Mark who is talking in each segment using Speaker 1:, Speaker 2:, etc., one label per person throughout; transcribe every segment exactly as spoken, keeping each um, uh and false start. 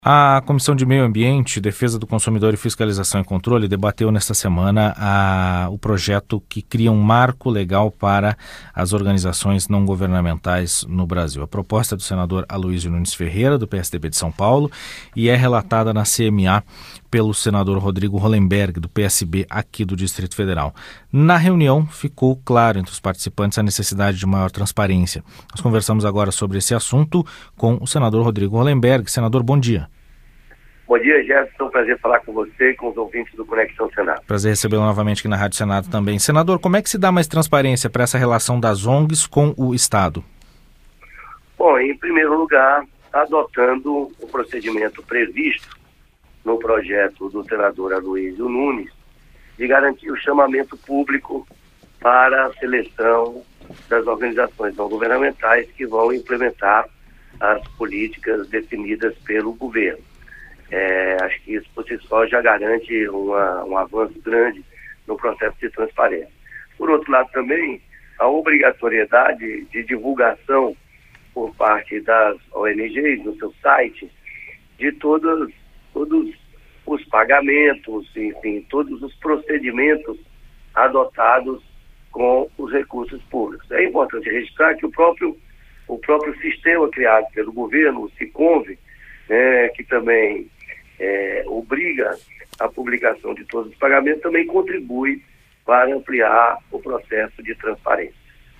Speaker 1: A Comissão de Meio Ambiente, Defesa do Consumidor e Fiscalização e Controle debateu nesta semana a, o projeto que cria um marco legal para as organizações não governamentais no Brasil. A proposta é do senador Aloysio Nunes Ferreira, do P S D B de São Paulo, e é relatada na C M A pelo senador Rodrigo Hollenberg, do P S B aqui do Distrito Federal. Na reunião, ficou claro entre os participantes a necessidade de maior transparência. Nós conversamos agora sobre esse assunto com o senador Rodrigo Hollenberg. Senador, bom dia.
Speaker 2: Bom dia, Jefferson. Prazer falar com você e com os ouvintes do Conexão Senado.
Speaker 1: Prazer recebê-lo novamente aqui na Rádio Senado também. Senador, como é que se dá mais transparência para essa relação das O N Gs com o Estado?
Speaker 2: Bom, em primeiro lugar, adotando o procedimento previsto no projeto do senador Aloysio Nunes, de garantir o chamamento público para a seleção das organizações não governamentais que vão implementar as políticas definidas pelo governo. É, acho que isso por si só já garante uma, um avanço grande no processo de transparência. Por outro lado também, a obrigatoriedade de divulgação por parte das O N Gs no seu site de todos, todos os pagamentos, enfim, todos os procedimentos adotados com os recursos públicos. É importante registrar que o próprio, o próprio sistema criado pelo governo, o SICONVE, né, que também É, obriga a publicação de todos os pagamentos, também contribui para ampliar o processo de transparência.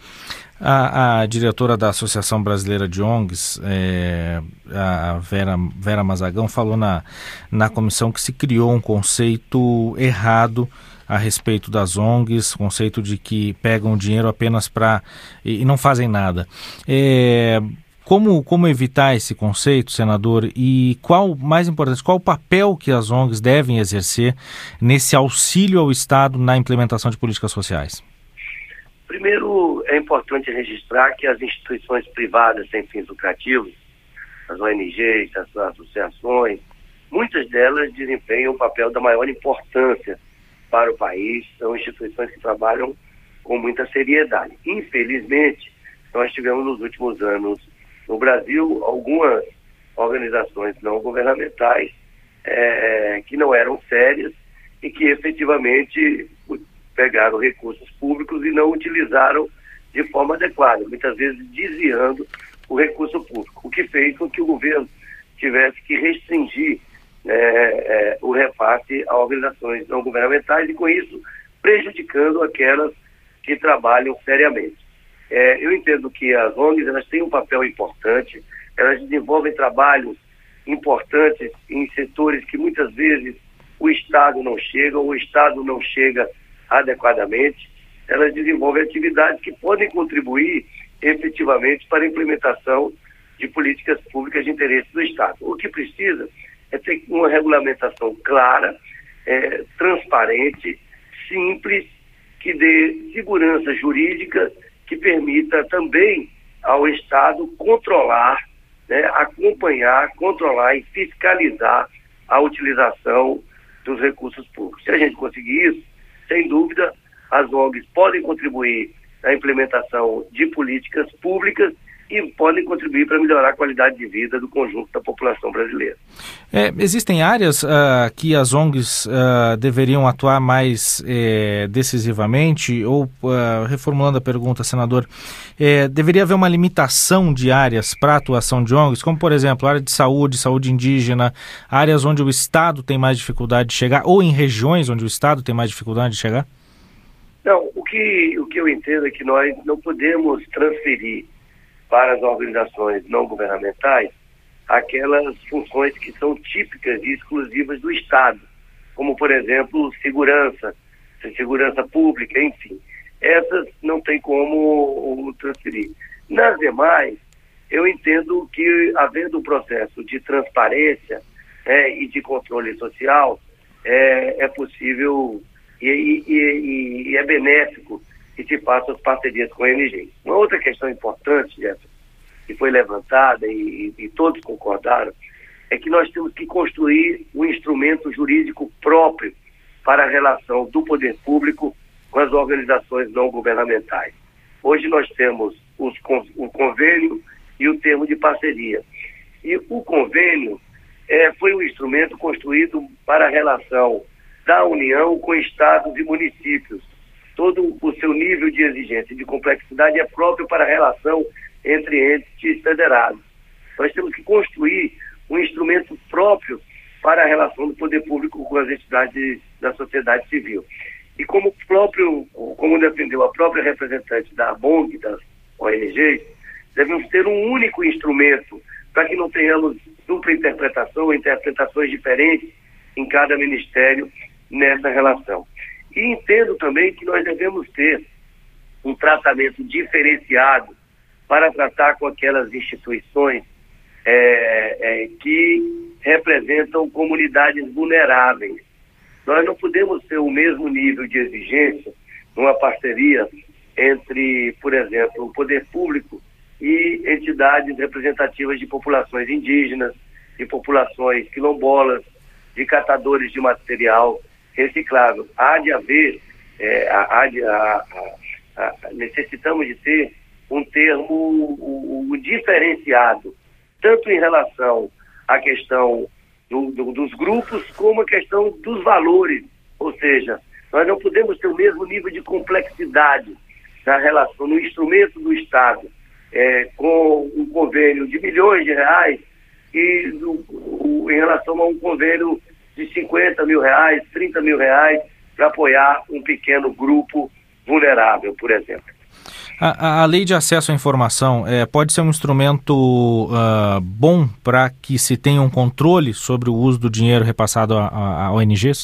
Speaker 1: A, a diretora da Associação Brasileira de O N Gs, é, a Vera, Vera Mazagão, falou na, na comissão que se criou um conceito errado a respeito das O N Gs, conceito de que pegam dinheiro apenas para e, e não fazem nada. É, Como, como evitar esse conceito, senador, e qual, mais importante, qual o papel que as O N Gs devem exercer nesse auxílio ao Estado na implementação de políticas sociais?
Speaker 2: Primeiro, é importante registrar que as instituições privadas sem fins lucrativos, as O N Gs, as associações, muitas delas desempenham um papel da maior importância para o país, são instituições que trabalham com muita seriedade. Infelizmente, nós tivemos nos últimos anos no Brasil algumas organizações não governamentais é, que não eram sérias e que efetivamente pegaram recursos públicos e não utilizaram de forma adequada, muitas vezes desviando o recurso público, o que fez com que o governo tivesse que restringir é, é, o repasse a organizações não governamentais e com isso prejudicando aquelas que trabalham seriamente. É, eu entendo que as O N Gs elas têm um papel importante, elas desenvolvem trabalhos importantes em setores que muitas vezes o Estado não chega, ou o Estado não chega adequadamente. Elas desenvolvem atividades que podem contribuir efetivamente para a implementação de políticas públicas de interesse do Estado. O que precisa é ter uma regulamentação clara, é, transparente, simples, que dê segurança jurídica, que permita também ao Estado controlar, né, acompanhar, controlar e fiscalizar a utilização dos recursos públicos. Se a gente conseguir isso, sem dúvida, as O N Gs podem contribuir na implementação de políticas públicas e podem contribuir para melhorar a qualidade de vida do conjunto da população brasileira.
Speaker 1: É, existem áreas uh, que as O N Gs uh, deveriam atuar mais eh, decisivamente? Ou, uh, reformulando a pergunta, senador, eh, deveria haver uma limitação de áreas para a atuação de O N Gs, como, por exemplo, área de saúde, saúde indígena, áreas onde o Estado tem mais dificuldade de chegar, ou em regiões onde o Estado tem mais dificuldade de chegar?
Speaker 2: Não, o que, o que eu entendo é que nós não podemos transferir para as organizações não governamentais aquelas funções que são típicas e exclusivas do Estado, como, por exemplo, segurança, segurança pública, enfim. Essas não tem como transferir. Nas demais, eu entendo que, havendo um processo de transparência é, e de controle social, é, é possível e, e, e, e é benéfico que se façam as parcerias com a O N G. Uma outra questão importante, Jefferson, que foi levantada e, e todos concordaram, é que nós temos que construir um instrumento jurídico próprio para a relação do poder público com as organizações não governamentais. Hoje nós temos os, o convênio e o termo de parceria. E o convênio, é, foi um instrumento construído para a relação da União com estados e municípios. Todo o seu nível de exigência e de complexidade é próprio para a relação entre entes federados. Nós temos que construir um instrumento próprio para a relação do poder público com as entidades da sociedade civil. E como próprio, como defendeu a própria representante da B O N G, das O N Gs, devemos ter um único instrumento para que não tenhamos dupla interpretação, interpretações diferentes em cada ministério nessa relação. E entendo também que nós devemos ter um tratamento diferenciado para tratar com aquelas instituições é, é, que representam comunidades vulneráveis. Nós não podemos ter o mesmo nível de exigência numa parceria entre, por exemplo, o poder público e entidades representativas de populações indígenas, de populações quilombolas, de catadores de material reciclável. Há de haver, é, há de, a, a, a, necessitamos de ter um termo o, o diferenciado, tanto em relação à questão do, do, dos grupos, como a questão dos valores. Ou seja, nós não podemos ter o mesmo nível de complexidade na relação, no instrumento do Estado, é, com um convênio de milhões de reais e do, o, em relação a um convênio de cinquenta mil reais, trinta mil reais, para apoiar um pequeno grupo vulnerável, por exemplo.
Speaker 1: A, a lei de acesso à informação é, pode ser um instrumento uh, bom para que se tenha um controle sobre o uso do dinheiro repassado a, a, a O N Gs?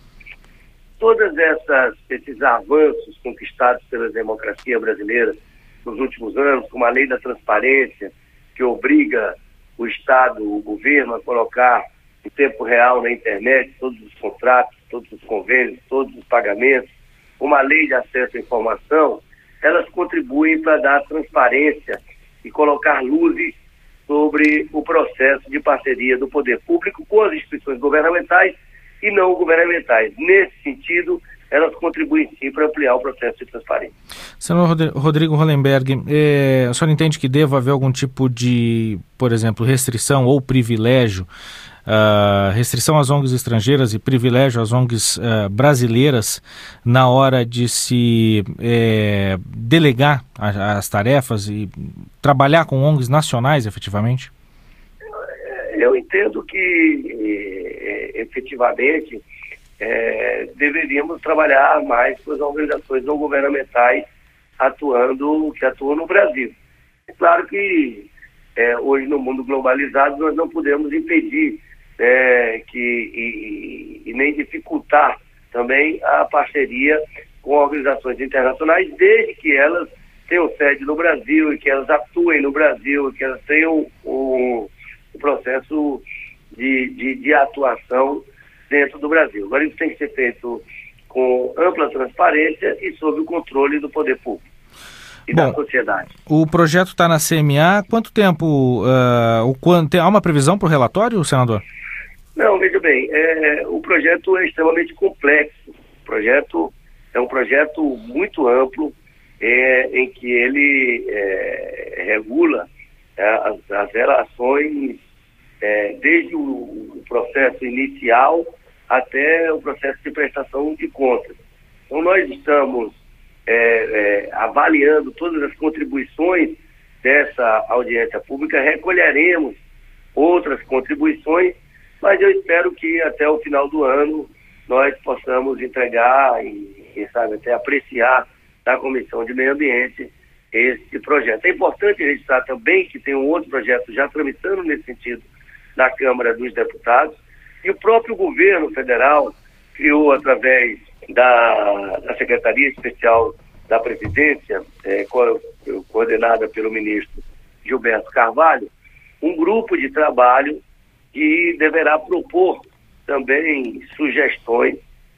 Speaker 2: Todos esses avanços conquistados pela democracia brasileira nos últimos anos, como a lei da transparência, que obriga o Estado, o governo, a colocar em tempo real na internet todos os contratos, todos os convênios, todos os pagamentos, uma lei de acesso à informação, elas contribuem para dar transparência e colocar luzes sobre o processo de parceria do poder público com as instituições governamentais e não governamentais. Nesse sentido, elas contribuem sim para ampliar o processo de transparência.
Speaker 1: Senador Rodrigo Hollenberg, é, o senhor entende que deva haver algum tipo de, por exemplo, restrição ou privilégio, uh, restrição às O N Gs estrangeiras e privilégio às O N Gs uh, brasileiras na hora de se é, delegar a, as tarefas e trabalhar com O N Gs nacionais efetivamente?
Speaker 2: Eu entendo que efetivamente É, deveríamos trabalhar mais com as organizações não governamentais atuando, que atuam no Brasil. É claro que é, hoje no mundo globalizado nós não podemos impedir é, que, e, e nem dificultar também a parceria com organizações internacionais, desde que elas tenham sede no Brasil e que elas atuem no Brasil e que elas tenham o, o processo de, de, de atuação dentro do Brasil. Agora isso tem que ser feito com ampla transparência e sob o controle do poder público e Bom, da sociedade.
Speaker 1: O projeto está na C M A. Quanto tempo? Uh, o, quanto, há uma previsão para o relatório, senador?
Speaker 2: Não, veja bem, é, o projeto é extremamente complexo. O projeto é um projeto muito amplo, é, em que ele é, regula é, as, as relações é, desde o, o processo inicial até o processo de prestação de contas. Então, nós estamos é, é, avaliando todas as contribuições dessa audiência pública, recolheremos outras contribuições, mas eu espero que até o final do ano nós possamos entregar e, quem sabe, até apreciar da Comissão de Meio Ambiente esse projeto. É importante registrar também que tem um outro projeto já tramitando nesse sentido na Câmara dos Deputados, e o próprio governo federal criou, através da, da Secretaria Especial da Presidência, é, co coordenada pelo ministro Gilberto Carvalho, um grupo de trabalho que deverá propor também sugestões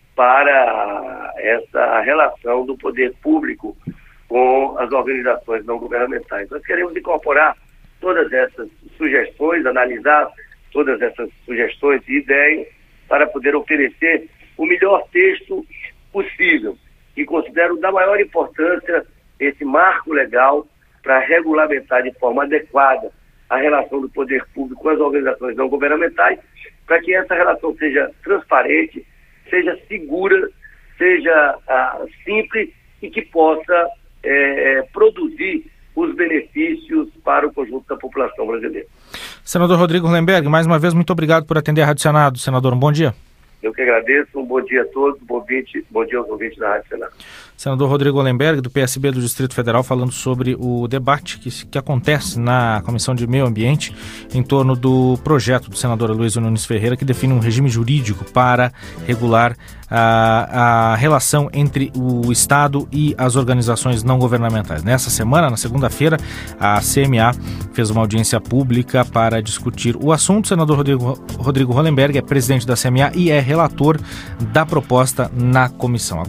Speaker 2: para essa relação do poder público com as organizações não governamentais. Nós queremos incorporar todas essas sugestões, analisar todas essas sugestões e ideias para poder oferecer o melhor texto possível. E considero da maior importância esse marco legal para regulamentar de forma adequada a relação do poder público com as organizações não governamentais, para que essa relação seja transparente, seja segura, seja ah, simples e que possa é, produzir os benefícios para o conjunto da população brasileira.
Speaker 1: Senador Rodrigo Hollenberg, mais uma vez, muito obrigado por atender a Rádio Senado. Senador, um bom dia.
Speaker 2: Eu que agradeço, um bom dia a todos, bom, vinte, bom dia aos ouvintes da Rádio Senado.
Speaker 1: Senador Rodrigo Hollenberg, do P S B do Distrito Federal, falando sobre o debate que, que acontece na Comissão de Meio Ambiente em torno do projeto do senador Aloysio Nunes Ferreira, que define um regime jurídico para regular a, a relação entre o Estado e as organizações não governamentais. Nessa semana, na segunda-feira, a C M A fez uma audiência pública para discutir o assunto. O senador Rodrigo, Rodrigo Hollenberg é presidente da C M A e é relator da proposta na comissão.